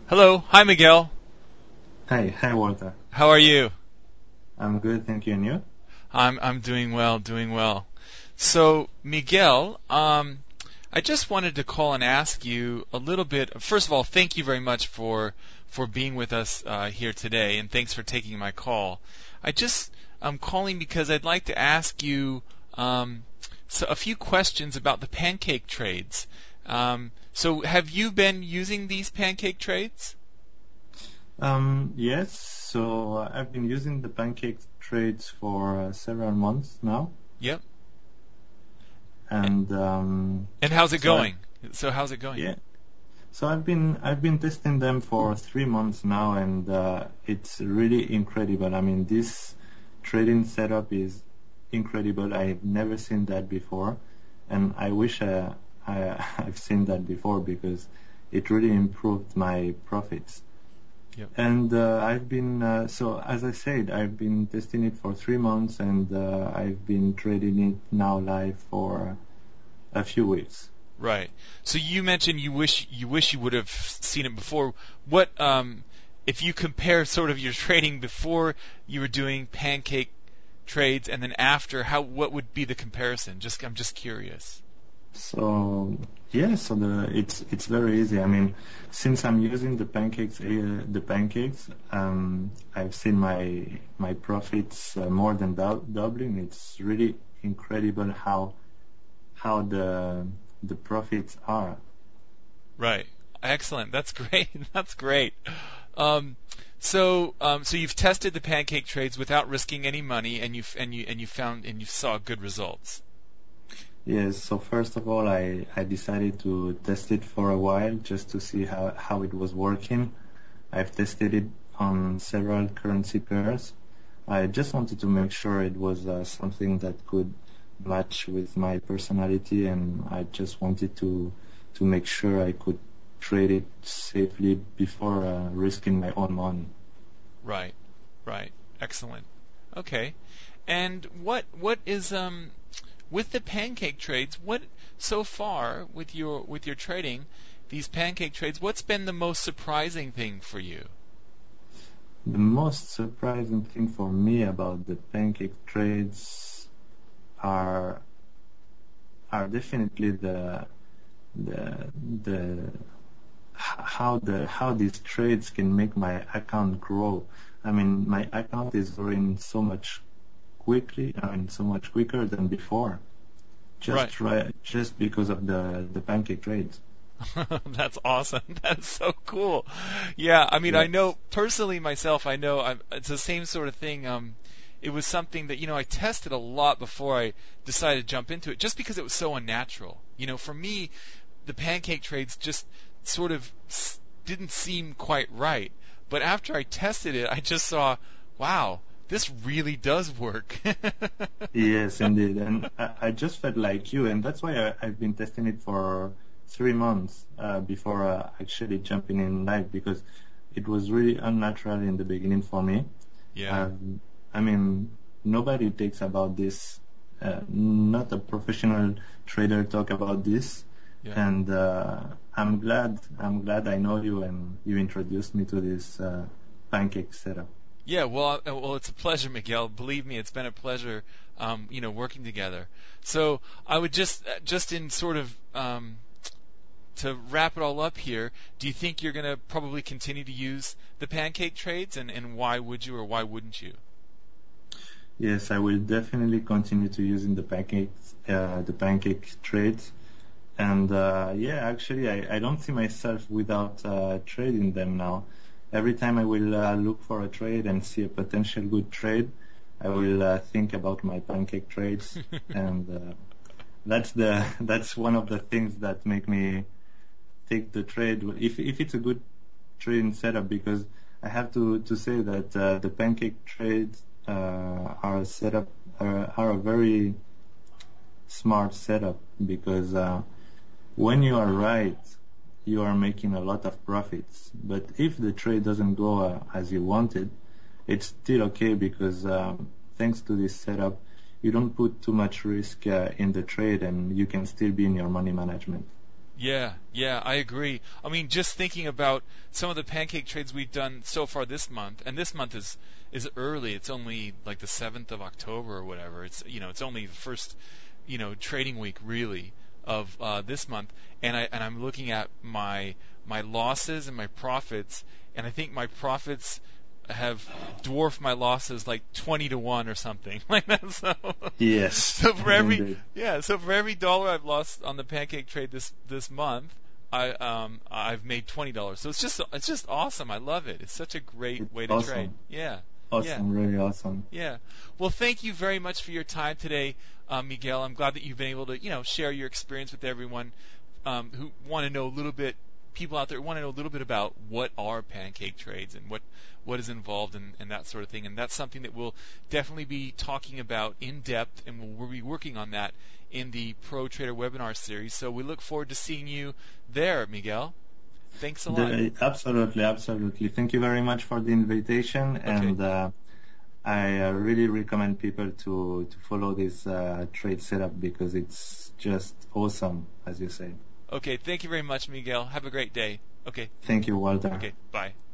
Hello. Hi, Miguel. Hi, Walter. How are you? I'm good, thank you. And you? I'm doing well, doing well. So, Miguel, I just wanted to call and ask you a little bit. First of all, thank you very much for being with us here today, and thanks for taking my call. I'm calling because I'd like to ask you a few questions about the pancake trades. So, have you been using these pancake trades? Yes. So I've been using the pancake trades for several months now, Yep. and And how's it so I, going? So, how's it going? yeah. So I've been testing them for 3 months now, and it's really incredible. I mean, this trading setup is incredible. I've never seen that before, and I wish I've seen that before because it really improved my profits. Yep. And I've been, so as I said, I've been testing it for 3 months, and I've been trading it now live for a few weeks. Right. So you mentioned you wish you would have seen it before. What if you compare sort of your trading before you were doing pancake trades and then after? What would be the comparison? I'm just curious. So yeah, so it's very easy. I mean, since I'm using the pancakes, I've seen my profits more than doubling. It's really incredible how the profits are. Right. Excellent. That's great. That's great. Um, so you've tested the pancake trades without risking any money, and you saw good results. Yes, so first of all, I decided to test it for a while just to see how it was working. I've tested it on several currency pairs. I just wanted to make sure it was something that could match with my personality, and I just wanted to make sure I could trade it safely before risking my own money. Right. Right. Excellent. Okay. And what is with the pancake trades? What so far with your trading these pancake trades? What's been the most surprising thing for you? The most surprising thing for me about the pancake trades are are definitely the the how these trades can make my account grow. I mean, my account is growing so much quickly. I mean, so much quicker than before, Right. just because of the pancake trades. That's awesome. That's so cool. Yeah, I mean, I Yes. know personally myself. I know it's the same sort of thing. It was something that I tested a lot before I decided to jump into it, just because it was so unnatural. For me, the pancake trades just sort of didn't seem quite right. But after I tested it, I just saw, wow, this really does work. Yes, indeed. And I just felt like you, and that's why I've been testing it for 3 months before actually jumping in live because it was really unnatural in the beginning for me. Yeah, Um, I mean, nobody takes about this. Not a professional trader talk about this, yeah. and I'm glad I know you and you introduced me to this pancake setup. Yeah, well, it's a pleasure, Miguel. Believe me, it's been a pleasure, working together. So I would just in sort of to wrap it all up here. Do you think you're going to probably continue to use the pancake trades, and why would you or why wouldn't you? Yes, I will definitely continue to using the pancake trades. And yeah, actually, I don't see myself without trading them now. Every time I will look for a trade and see a potential good trade, I will think about my pancake trades, and that's one of the things that make me take the trade if it's a good trading setup because I have to say that the pancake trades are set up are a very smart setup because when you are right, you are making a lot of profits. But if the trade doesn't go as you wanted, it's still okay because thanks to this setup, you don't put too much risk in the trade and you can still be in your money management. Yeah, I agree. I mean, just thinking about some of the pancake trades we've done so far this month, and this month is early. It's only like the 7th of October or whatever. It's only the first trading week really of this month, and I'm looking at my losses and my profits, and I think my profits have dwarfed my losses like 20-1 or something like that. So Yes. so for Indeed. every dollar I've lost on the pancake trade this month, I've made $20. So it's just awesome. I love it. It's such a great It's way to awesome. trade. Yeah. Awesome, really awesome. Yeah. Well, thank you very much for your time today, Miguel. I'm glad that you've been able to, share your experience with everyone who want to know a little bit. People out there want to know a little bit about what are pancake trades and what is involved and that sort of thing. And that's something that we'll definitely be talking about in depth, and we'll be working on that in the Pro Trader webinar series. So we look forward to seeing you there, Miguel. Thanks a lot. Absolutely. Thank you very much for the invitation, and I really recommend people to follow this trade setup because it's just awesome, as you say. Okay, thank you very much, Miguel. Have a great day. Okay. Thank you, Walter. Okay, bye.